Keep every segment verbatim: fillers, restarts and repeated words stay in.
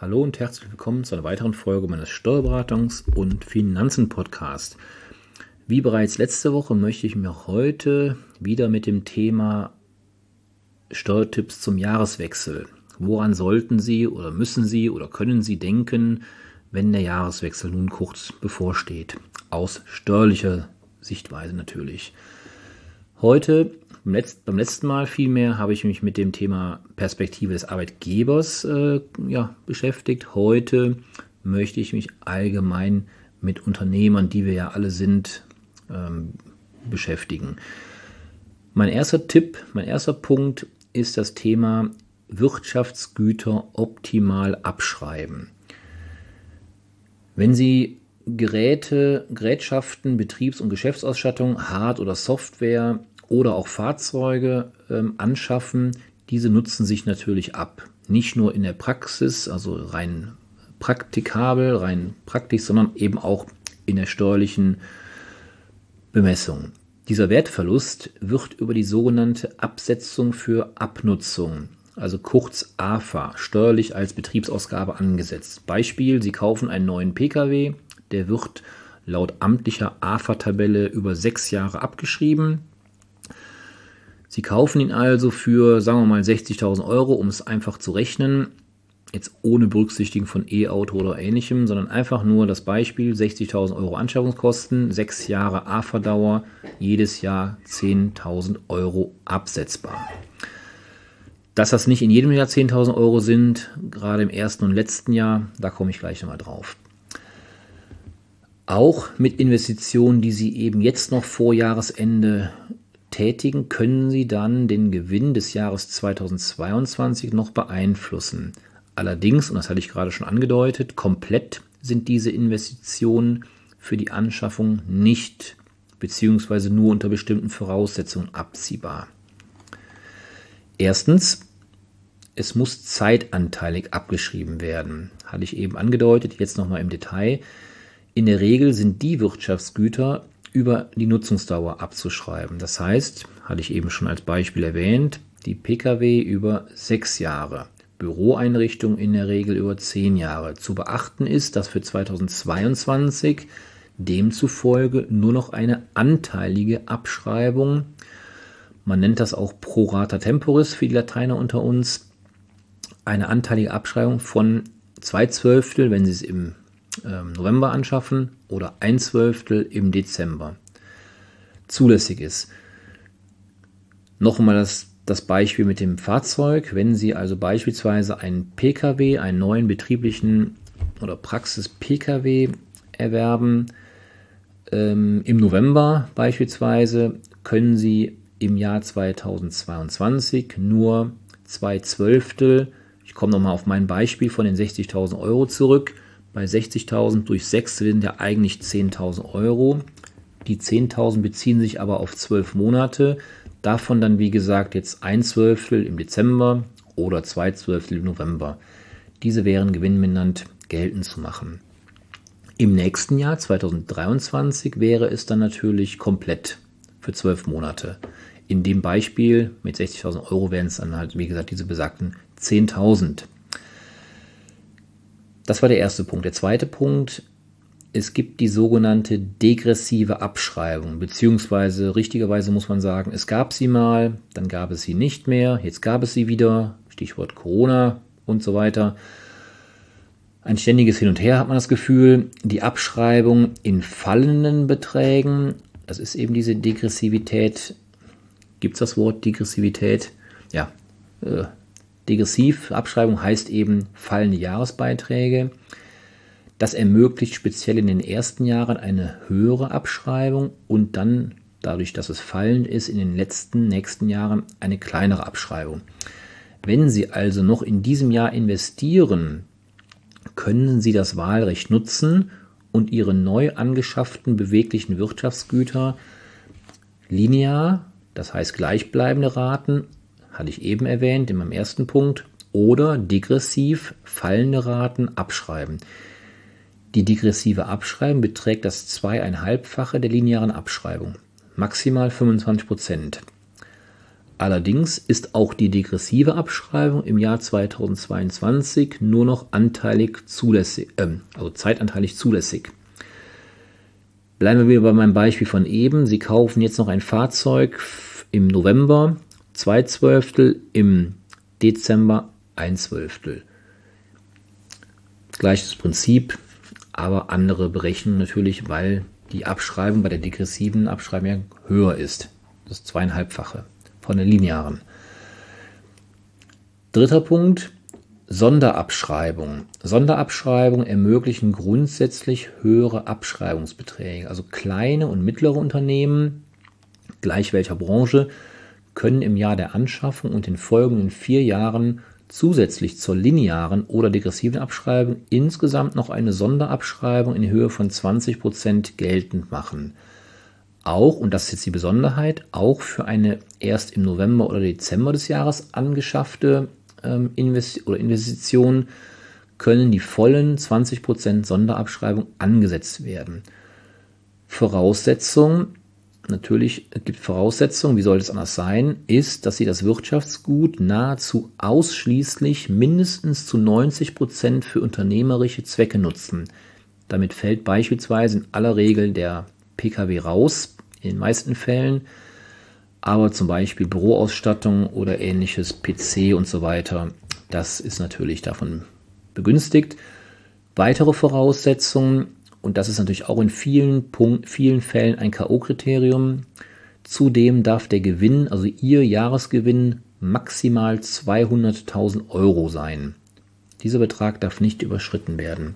Hallo und herzlich willkommen zu einer weiteren Folge meines Steuerberatungs- und Finanzen-Podcasts. Wie bereits letzte Woche möchte ich mir heute wieder mit dem Thema Steuertipps zum Jahreswechsel. Woran sollten Sie oder müssen Sie oder können Sie denken, wenn der Jahreswechsel nun kurz bevorsteht? Aus steuerlicher Sichtweise natürlich. Heute, beim, Letz-, beim letzten Mal vielmehr, habe ich mich mit dem Thema Perspektive des Arbeitgebers äh, ja, beschäftigt. Heute möchte ich mich allgemein mit Unternehmern, die wir ja alle sind, ähm, beschäftigen. Mein erster Tipp, mein erster Punkt ist das Thema Wirtschaftsgüter optimal abschreiben. Wenn Sie Geräte, Gerätschaften, Betriebs- und Geschäftsausstattung, Hard- oder Software oder auch Fahrzeuge ähm, anschaffen, diese nutzen sich natürlich ab. Nicht nur in der Praxis, also rein praktikabel, rein praktisch, sondern eben auch in der steuerlichen Bemessung. Dieser Wertverlust wird über die sogenannte Absetzung für Abnutzung, also kurz A F A, steuerlich als Betriebsausgabe angesetzt. Beispiel, Sie kaufen einen neuen Pkw, der wird laut amtlicher A F A-Tabelle über sechs Jahre abgeschrieben. Sie kaufen ihn also für, sagen wir mal, sechzigtausend Euro, um es einfach zu rechnen, jetzt ohne Berücksichtigen von E-Auto oder Ähnlichem, sondern einfach nur das Beispiel, sechzigtausend Euro Anschaffungskosten, sechs Jahre A F A-Dauer, jedes Jahr zehntausend Euro absetzbar. Dass das nicht in jedem Jahr zehntausend Euro sind, gerade im ersten und letzten Jahr, da komme ich gleich nochmal drauf. Auch mit Investitionen, die Sie eben jetzt noch vor Jahresende tätigen, können Sie dann den Gewinn des Jahres zweitausendzweiundzwanzig noch beeinflussen. Allerdings, und das hatte ich gerade schon angedeutet, komplett sind diese Investitionen für die Anschaffung nicht bzw. nur unter bestimmten Voraussetzungen abziehbar. Erstens, es muss zeitanteilig abgeschrieben werden. Hatte ich eben angedeutet, jetzt nochmal im Detail. In der Regel sind die Wirtschaftsgüter über die Nutzungsdauer abzuschreiben. Das heißt, hatte ich eben schon als Beispiel erwähnt, die Pkw über sechs Jahre, Büroeinrichtungen in der Regel über zehn Jahre. Zu beachten ist, dass für zweitausendzweiundzwanzig demzufolge nur noch eine anteilige Abschreibung, man nennt das auch pro rata temporis für die Lateiner unter uns, eine anteilige Abschreibung von zwei Zwölftel, wenn Sie es im November anschaffen, oder ein Zwölftel im Dezember zulässig ist. Nochmal das, das Beispiel mit dem Fahrzeug. Wenn Sie also beispielsweise einen Pkw, einen neuen betrieblichen oder Praxis-Pkw erwerben, ähm, im November beispielsweise, können Sie im Jahr zweitausendzweiundzwanzig nur zwei Zwölftel, ich komme nochmal auf mein Beispiel von den sechzigtausend Euro zurück, bei sechzigtausend durch sechs sind ja eigentlich zehntausend Euro. Die zehntausend beziehen sich aber auf zwölf Monate. Davon dann, wie gesagt, jetzt ein Zwölftel im Dezember oder zwei Zwölftel im November. Diese wären gewinnmindernd geltend zu machen. Im nächsten Jahr, zweitausenddreiundzwanzig, wäre es dann natürlich komplett für zwölf Monate. In dem Beispiel mit sechzigtausend Euro wären es dann halt, wie gesagt, diese besagten zehntausend. Das war der erste Punkt. Der zweite Punkt, es gibt die sogenannte degressive Abschreibung, beziehungsweise richtigerweise muss man sagen, es gab sie mal, dann gab es sie nicht mehr, jetzt gab es sie wieder, Stichwort Corona und so weiter. Ein ständiges Hin und Her hat man das Gefühl. Die Abschreibung in fallenden Beträgen, das ist eben diese Degressivität. Gibt es das Wort Degressivität? Ja, äh, Degressiv, Abschreibung heißt eben fallende Jahresbeiträge. Das ermöglicht speziell in den ersten Jahren eine höhere Abschreibung und dann, dadurch, dass es fallend ist, in den letzten, nächsten Jahren eine kleinere Abschreibung. Wenn Sie also noch in diesem Jahr investieren, können Sie das Wahlrecht nutzen und Ihre neu angeschafften beweglichen Wirtschaftsgüter linear, das heißt gleichbleibende Raten, hatte ich eben erwähnt in meinem ersten Punkt, oder degressiv fallende Raten abschreiben. Die degressive Abschreibung beträgt das zweieinhalbfache der linearen Abschreibung, maximal fünfundzwanzig Prozent. Allerdings ist auch die degressive Abschreibung im Jahr zweitausendzweiundzwanzig nur noch anteilig zulässig, äh, also zeitanteilig zulässig. Bleiben wir wieder bei meinem Beispiel von eben. Sie kaufen jetzt noch ein Fahrzeug im November, zwei Zwölftel, im Dezember ein Zwölftel. Gleiches Prinzip, aber andere Berechnung natürlich, weil die Abschreibung bei der degressiven Abschreibung ja höher ist. Das zweieinhalbfache von der linearen. Dritter Punkt, Sonderabschreibung. Sonderabschreibungen ermöglichen grundsätzlich höhere Abschreibungsbeträge. Also kleine und mittlere Unternehmen, gleich welcher Branche, können im Jahr der Anschaffung und den folgenden vier Jahren zusätzlich zur linearen oder degressiven Abschreibung insgesamt noch eine Sonderabschreibung in Höhe von zwanzig Prozent geltend machen. Auch, und das ist jetzt die Besonderheit, auch für eine erst im November oder Dezember des Jahres angeschaffte ähm, Invest- oder Investition können die vollen zwanzig Prozent Sonderabschreibung angesetzt werden. Voraussetzung, natürlich es gibt Voraussetzungen, wie soll es anders sein, ist, dass Sie das Wirtschaftsgut nahezu ausschließlich mindestens zu neunzig Prozent für unternehmerische Zwecke nutzen. Damit fällt beispielsweise in aller Regel der P K W raus, in den meisten Fällen, aber zum Beispiel Büroausstattung oder ähnliches, P C und so weiter, das ist natürlich davon begünstigt. Weitere Voraussetzungen, und das ist natürlich auch in vielen, Punkt, vielen Fällen ein K O-Kriterium, zudem darf der Gewinn, also Ihr Jahresgewinn, maximal zweihunderttausend Euro sein. Dieser Betrag darf nicht überschritten werden.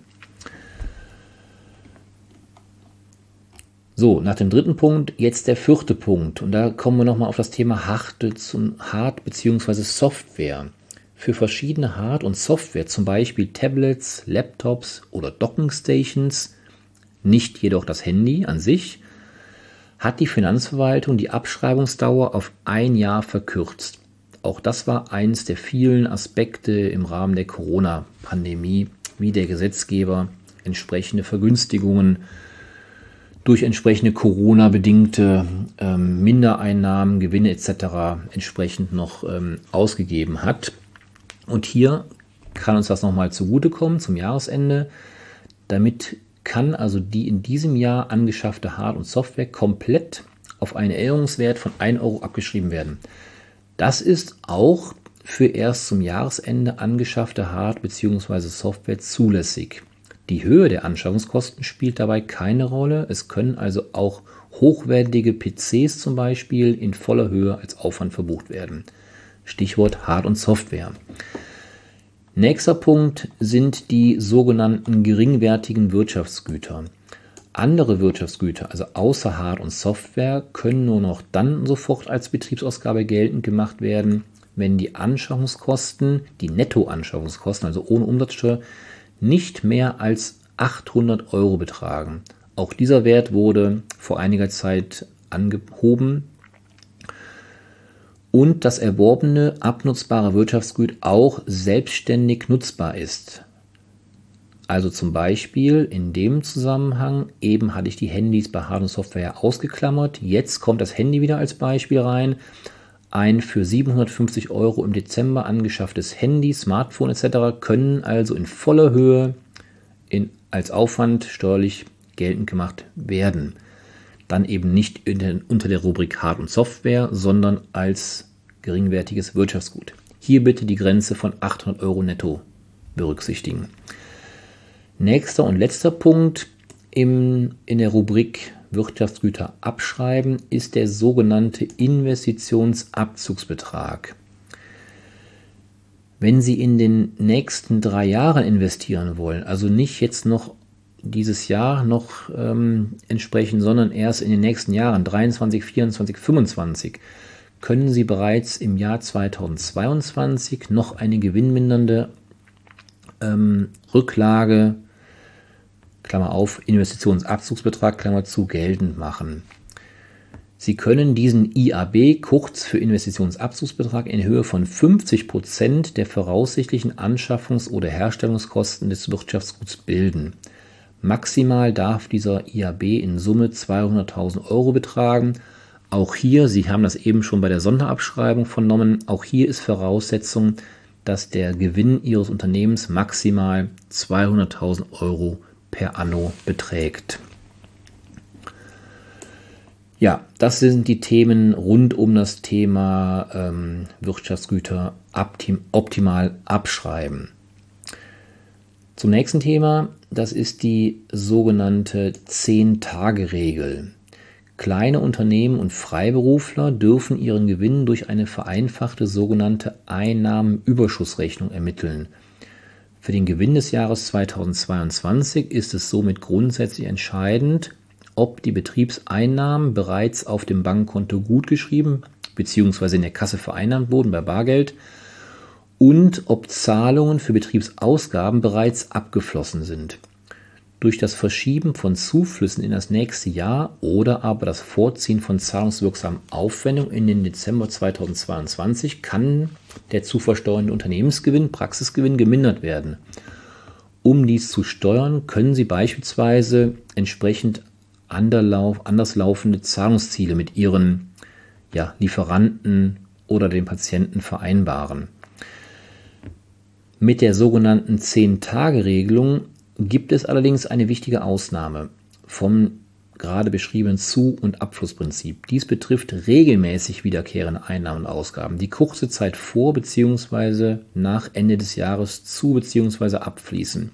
So, nach dem dritten Punkt, jetzt der vierte Punkt. Und da kommen wir nochmal auf das Thema Hard- bzw. Software. Für verschiedene Hard- und Software, zum Beispiel Tablets, Laptops oder Dockingstations, nicht jedoch das Handy an sich, hat die Finanzverwaltung die Abschreibungsdauer auf ein Jahr verkürzt. Auch das war eins der vielen Aspekte im Rahmen der Corona-Pandemie, wie der Gesetzgeber entsprechende Vergünstigungen durch entsprechende Corona-bedingte ähm, Mindereinnahmen, Gewinne et cetera entsprechend noch ähm, ausgegeben hat. Und hier kann uns das nochmal zugutekommen zum Jahresende. Damit kann also die in diesem Jahr angeschaffte Hard- und Software komplett auf einen Erinnerungswert von ein Euro abgeschrieben werden. Das ist auch für erst zum Jahresende angeschaffte Hard- bzw. Software zulässig. Die Höhe der Anschaffungskosten spielt dabei keine Rolle. Es können also auch hochwertige P Cs zum Beispiel in voller Höhe als Aufwand verbucht werden. Stichwort Hard- und Software. Nächster Punkt sind die sogenannten geringwertigen Wirtschaftsgüter. Andere Wirtschaftsgüter, also außer Hard- und Software, können nur noch dann sofort als Betriebsausgabe geltend gemacht werden, wenn die Anschaffungskosten, die Nettoanschaffungskosten, also ohne Umsatzsteuer, nicht mehr als achthundert Euro betragen. Auch dieser Wert wurde vor einiger Zeit angehoben. Und das erworbene, abnutzbare Wirtschaftsgut auch selbstständig nutzbar ist. Also zum Beispiel in dem Zusammenhang, eben hatte ich die Handys bei Hard- und Software ausgeklammert, jetzt kommt das Handy wieder als Beispiel rein. Ein für siebenhundertfünfzig Euro im Dezember angeschafftes Handy, Smartphone et cetera können also in voller Höhe in, als Aufwand steuerlich geltend gemacht werden. Dann eben nicht in den, unter der Rubrik Hard- und Software, sondern als geringwertiges Wirtschaftsgut. Hier bitte die Grenze von achthundert Euro netto berücksichtigen. Nächster und letzter Punkt im, in der Rubrik Wirtschaftsgüter abschreiben ist der sogenannte Investitionsabzugsbetrag. Wenn Sie in den nächsten drei Jahren investieren wollen, also nicht jetzt noch dieses Jahr noch ähm, entsprechen, sondern erst in den nächsten Jahren, dreiundzwanzig, vierundzwanzig, fünfundzwanzig, können Sie bereits im Jahr zweitausendzweiundzwanzig noch eine gewinnmindernde ähm, Rücklage, Klammer auf, Investitionsabzugsbetrag, Klammer zu, geltend machen. Sie können diesen I A B, kurz für Investitionsabzugsbetrag, in Höhe von fünfzig Prozent der voraussichtlichen Anschaffungs- oder Herstellungskosten des Wirtschaftsguts bilden. Maximal darf dieser I A B in Summe zweihunderttausend Euro betragen. Auch hier, Sie haben das eben schon bei der Sonderabschreibung vernommen, auch hier ist Voraussetzung, dass der Gewinn Ihres Unternehmens maximal zweihunderttausend Euro per anno beträgt. Ja, das sind die Themen rund um das Thema ähm, Wirtschaftsgüter optim, optimal abschreiben. Zum nächsten Thema, das ist die sogenannte zehn-Tage-Regel. Kleine Unternehmen und Freiberufler dürfen ihren Gewinn durch eine vereinfachte sogenannte Einnahmenüberschussrechnung ermitteln. Für den Gewinn des Jahres zweitausendzweiundzwanzig ist es somit grundsätzlich entscheidend, ob die Betriebseinnahmen bereits auf dem Bankkonto gutgeschrieben bzw. in der Kasse vereinnahmt wurden bei Bargeld und ob Zahlungen für Betriebsausgaben bereits abgeflossen sind. Durch das Verschieben von Zuflüssen in das nächste Jahr oder aber das Vorziehen von zahlungswirksamen Aufwendungen in den Dezember zweitausendzweiundzwanzig kann der zu versteuernde Unternehmensgewinn, Praxisgewinn gemindert werden. Um dies zu steuern, können Sie beispielsweise entsprechend anders laufende Zahlungsziele mit Ihren ja, Lieferanten oder den Patienten vereinbaren. Mit der sogenannten zehn-Tage-Regelung gibt es allerdings eine wichtige Ausnahme vom gerade beschriebenen Zu- und Abflussprinzip. Dies betrifft regelmäßig wiederkehrende Einnahmen und Ausgaben, die kurze Zeit vor bzw. nach Ende des Jahres zu bzw. abfließen.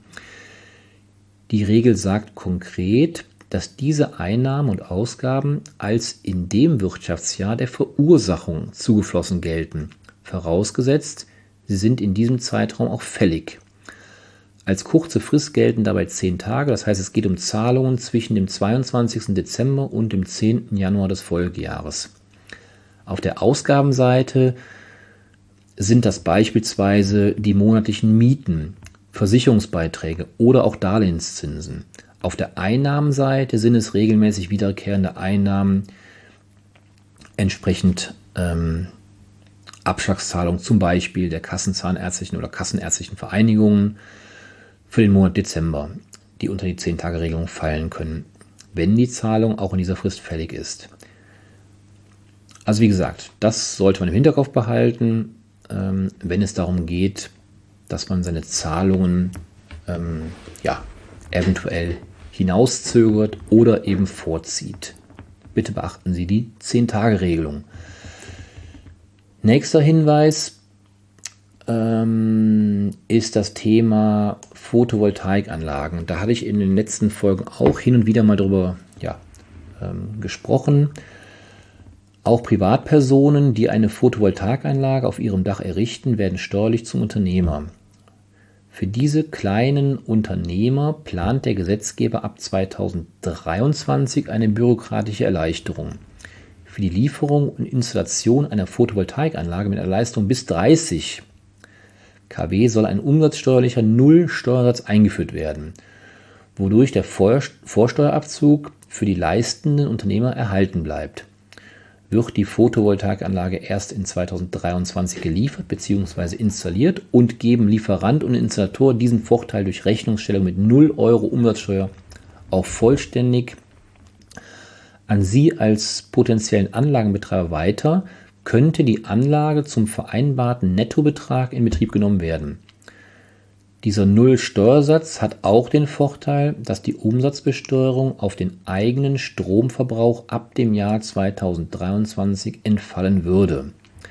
Die Regel sagt konkret, dass diese Einnahmen und Ausgaben als in dem Wirtschaftsjahr der Verursachung zugeflossen gelten, vorausgesetzt, sie sind in diesem Zeitraum auch fällig. Als kurze Frist gelten dabei zehn Tage, das heißt, es geht um Zahlungen zwischen dem zweiundzwanzigsten Dezember und dem zehnten Januar des Folgejahres. Auf der Ausgabenseite sind das beispielsweise die monatlichen Mieten, Versicherungsbeiträge oder auch Darlehenszinsen. Auf der Einnahmenseite sind es regelmäßig wiederkehrende Einnahmen, entsprechend ähm, Abschlagszahlungen zum Beispiel der Kassenzahnärztlichen oder Kassenärztlichen Vereinigungen für den Monat Dezember, die unter die zehn-Tage-Regelung fallen können, wenn die Zahlung auch in dieser Frist fällig ist. Also wie gesagt, das sollte man im Hinterkopf behalten, ähm, wenn es darum geht, dass man seine Zahlungen ähm, ja, eventuell hinauszögert oder eben vorzieht. Bitte beachten Sie die zehn-Tage-Regelung. Nächster Hinweis ähm, ist das Thema Photovoltaikanlagen. Da hatte ich in den letzten Folgen auch hin und wieder mal drüber ja, ähm, gesprochen. Auch Privatpersonen, die eine Photovoltaikanlage auf ihrem Dach errichten, werden steuerlich zum Unternehmer. Für diese kleinen Unternehmer plant der Gesetzgeber ab zweitausenddreiundzwanzig eine bürokratische Erleichterung. Für die Lieferung und Installation einer Photovoltaikanlage mit einer Leistung bis dreißig Kilowatt soll ein umsatzsteuerlicher Null-Steuersatz eingeführt werden, wodurch der Vorsteuerabzug für die leistenden Unternehmer erhalten bleibt. Wird die Photovoltaikanlage erst in zweitausenddreiundzwanzig geliefert bzw. installiert und geben Lieferant und Installateur diesen Vorteil durch Rechnungsstellung mit null Euro Umsatzsteuer auch vollständig an Sie als potenziellen Anlagenbetreiber weiter, könnte die Anlage zum vereinbarten Nettobetrag in Betrieb genommen werden. Dieser Null-Steuersatz hat auch den Vorteil, dass die Umsatzbesteuerung auf den eigenen Stromverbrauch ab dem Jahr zweitausenddreiundzwanzig entfallen würde.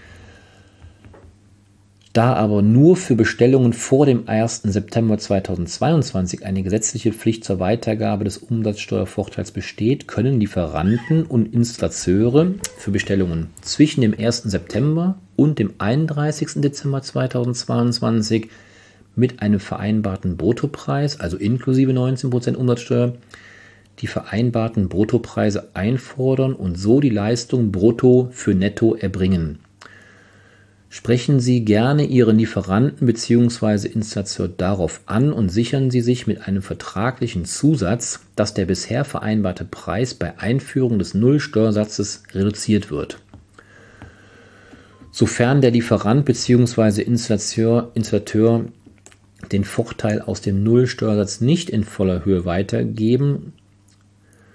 Da aber nur für Bestellungen vor dem ersten September zweitausendzweiundzwanzig eine gesetzliche Pflicht zur Weitergabe des Umsatzsteuervorteils besteht, können Lieferanten und Installateure für Bestellungen zwischen dem ersten September und dem einunddreißigsten Dezember zweitausendzweiundzwanzig mit einem vereinbarten Bruttopreis, also inklusive neunzehn Prozent Umsatzsteuer, die vereinbarten Bruttopreise einfordern und so die Leistung brutto für netto erbringen. Sprechen Sie gerne Ihren Lieferanten bzw. Installateur darauf an und sichern Sie sich mit einem vertraglichen Zusatz, dass der bisher vereinbarte Preis bei Einführung des Null-Steuersatzes reduziert wird. Sofern der Lieferant bzw. Installateur, Installateur den Vorteil aus dem Null-Steuersatz nicht in voller Höhe weitergeben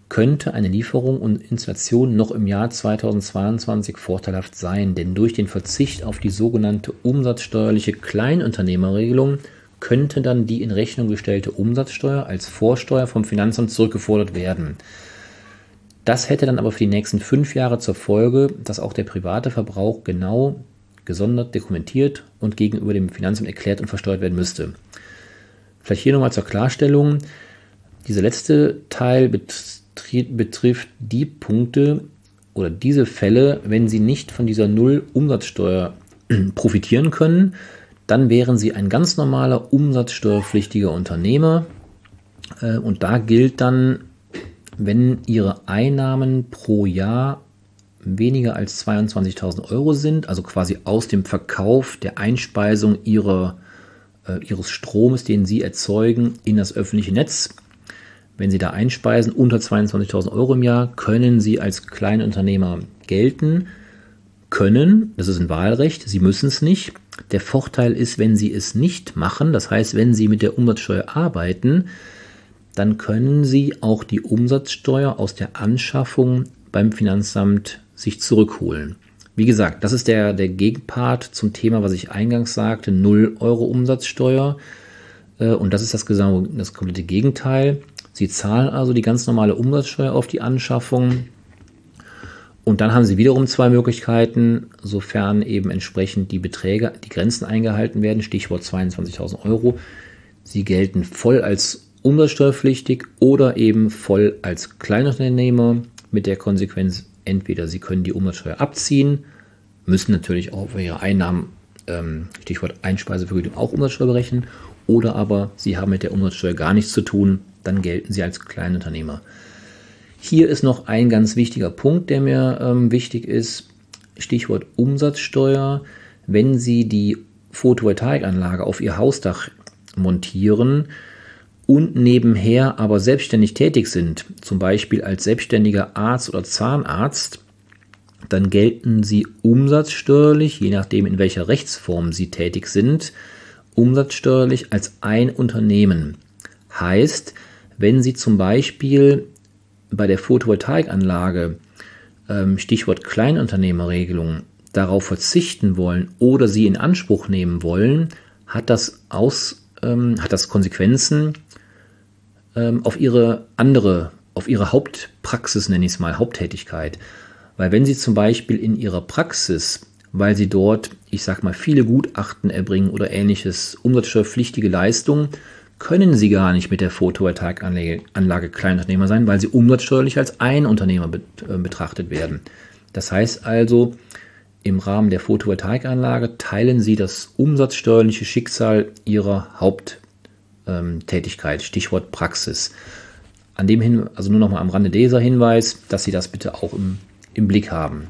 könnte eine Lieferung und Installation noch im Jahr zweitausendzweiundzwanzig vorteilhaft sein, denn durch den Verzicht auf die sogenannte umsatzsteuerliche Kleinunternehmerregelung könnte dann die in Rechnung gestellte Umsatzsteuer als Vorsteuer vom Finanzamt zurückgefordert werden. Das hätte dann aber für die nächsten fünf Jahre zur Folge, dass auch der private Verbrauch genau gesondert dokumentiert und gegenüber dem Finanzamt erklärt und versteuert werden müsste. Vielleicht hier nochmal zur Klarstellung. Dieser letzte Teil betrifft die Punkte oder diese Fälle, wenn Sie nicht von dieser Null-Umsatzsteuer profitieren können, dann wären Sie ein ganz normaler umsatzsteuerpflichtiger Unternehmer und da gilt dann, wenn Ihre Einnahmen pro Jahr weniger als zweiundzwanzigtausend Euro sind, also quasi aus dem Verkauf der Einspeisung ihrer, äh, Ihres Stromes, den Sie erzeugen, in das öffentliche Netz. Wenn Sie da einspeisen unter zweiundzwanzigtausend Euro im Jahr, können Sie als Kleinunternehmer gelten. Können, das ist ein Wahlrecht, Sie müssen es nicht. Der Vorteil ist, wenn Sie es nicht machen, das heißt, wenn Sie mit der Umsatzsteuer arbeiten, dann können Sie auch die Umsatzsteuer aus der Anschaffung beim Finanzamt sich zurückholen. Wie gesagt, das ist der, der Gegenpart zum Thema, was ich eingangs sagte, null Euro Umsatzsteuer. Und das ist das, das komplette Gegenteil. Sie zahlen also die ganz normale Umsatzsteuer auf die Anschaffung. Und dann haben Sie wiederum zwei Möglichkeiten, sofern eben entsprechend die Beträge, die Grenzen eingehalten werden, Stichwort zweiundzwanzigtausend Euro. Sie gelten voll als umsatzsteuerpflichtig oder eben voll als Kleinunternehmer mit der Konsequenz, entweder Sie können die Umsatzsteuer abziehen, müssen natürlich auch für Ihre Einnahmen, ähm, Stichwort Einspeisevergütung, auch Umsatzsteuer berechnen, oder aber Sie haben mit der Umsatzsteuer gar nichts zu tun, dann gelten Sie als Kleinunternehmer. Hier ist noch ein ganz wichtiger Punkt, der mir ähm, wichtig ist, Stichwort Umsatzsteuer. Wenn Sie die Photovoltaikanlage auf Ihr Hausdach montieren und nebenher aber selbstständig tätig sind, zum Beispiel als selbstständiger Arzt oder Zahnarzt, dann gelten Sie umsatzsteuerlich, je nachdem in welcher Rechtsform Sie tätig sind, umsatzsteuerlich als ein Unternehmen. Heißt, wenn Sie zum Beispiel bei der Photovoltaikanlage, Stichwort Kleinunternehmerregelung, darauf verzichten wollen oder sie in Anspruch nehmen wollen, hat das, aus, ähm, hat das Konsequenzen ähm, auf ihre andere, auf ihre Hauptpraxis, nenne ich es mal, Haupttätigkeit. Weil wenn Sie zum Beispiel in Ihrer Praxis, weil Sie dort, ich sag mal, viele Gutachten erbringen oder ähnliches, umsatzsteuerpflichtige Leistungen, können Sie gar nicht mit der Photovoltaikanlage Anlage Kleinunternehmer sein, weil Sie umsatzsteuerlich als Einunternehmer betrachtet werden. Das heißt also, im Rahmen der Photovoltaikanlage teilen Sie das umsatzsteuerliche Schicksal Ihrer Haupttätigkeit, Stichwort Praxis. An dem hin, also nur noch mal am Rande dieser Hinweis, dass Sie das bitte auch im, im Blick haben.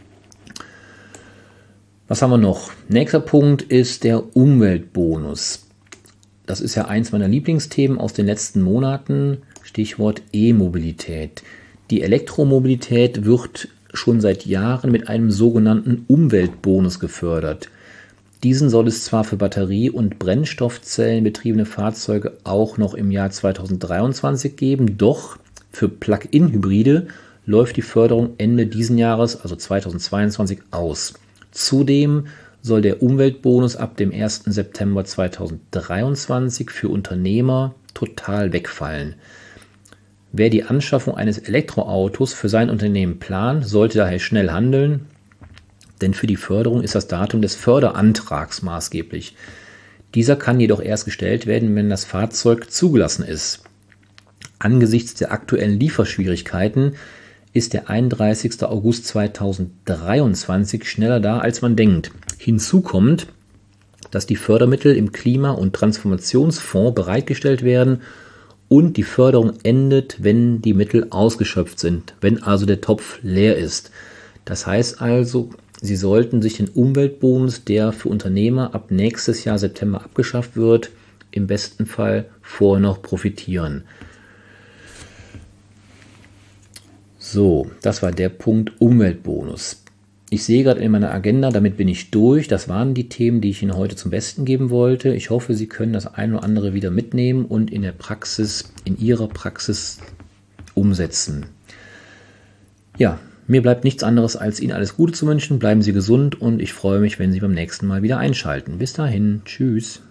Was haben wir noch? Nächster Punkt ist der Umweltbonus. Das ist ja eins meiner Lieblingsthemen aus den letzten Monaten, Stichwort E-Mobilität. Die Elektromobilität wird schon seit Jahren mit einem sogenannten Umweltbonus gefördert. Diesen soll es zwar für Batterie- und Brennstoffzellenbetriebene Fahrzeuge auch noch im Jahr zweitausenddreiundzwanzig geben, doch für Plug-in-Hybride läuft die Förderung Ende diesen Jahres, also zweitausendzweiundzwanzig, aus. Zudem soll der Umweltbonus ab dem ersten September zweitausenddreiundzwanzig für Unternehmer total wegfallen. Wer die Anschaffung eines Elektroautos für sein Unternehmen plant, sollte daher schnell handeln, denn für die Förderung ist das Datum des Förderantrags maßgeblich. Dieser kann jedoch erst gestellt werden, wenn das Fahrzeug zugelassen ist. Angesichts der aktuellen Lieferschwierigkeiten ist der einunddreißigster August zweitausenddreiundzwanzig schneller da, als man denkt. Hinzu kommt, dass die Fördermittel im Klima- und Transformationsfonds bereitgestellt werden und die Förderung endet, wenn die Mittel ausgeschöpft sind, wenn also der Topf leer ist. Das heißt also, Sie sollten sich den Umweltbonus, der für Unternehmer ab nächstes Jahr September abgeschafft wird, im besten Fall vorher noch profitieren. So, das war der Punkt Umweltbonus. Ich sehe gerade in meiner Agenda, damit bin ich durch. Das waren die Themen, die ich Ihnen heute zum Besten geben wollte. Ich hoffe, Sie können das ein oder andere wieder mitnehmen und in der Praxis, in Ihrer Praxis umsetzen. Ja, mir bleibt nichts anderes, als Ihnen alles Gute zu wünschen. Bleiben Sie gesund und ich freue mich, wenn Sie beim nächsten Mal wieder einschalten. Bis dahin, tschüss.